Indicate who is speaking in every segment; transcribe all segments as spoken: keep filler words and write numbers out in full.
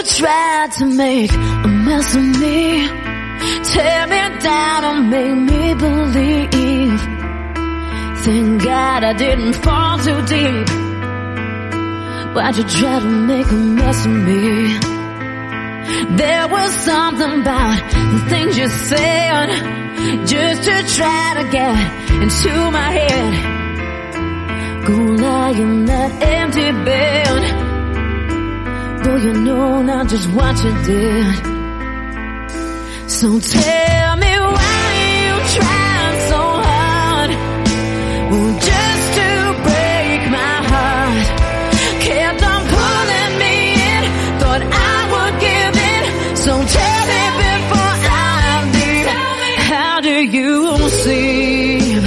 Speaker 1: tried to make a mess of me, tear me down and make me believe. Thank God I didn't fall too deep. Why'd you try to make a mess of me? There was something about the things you said, just to try to get into my head. Go lie in that empty bed, though you know not just what you did. So tell me why you tried so hard, well, just to break my heart. Kept on pulling me in, thought I would give in. So tell me before I leave, how do you sleep?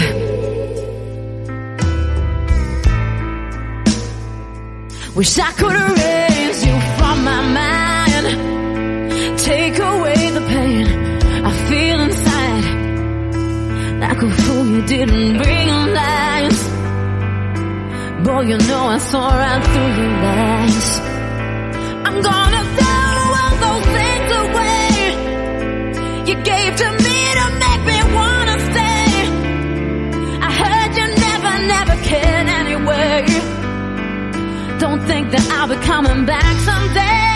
Speaker 1: Wish I could erase you from my mind, take away the pain I feel inside. Like a fool you didn't realize, boy, you know I saw right through your lies. I'm gonna throw all those things away you gave to me to make me wanna stay. I heard you never, never cared anyway. Don't think that I'll be coming back someday.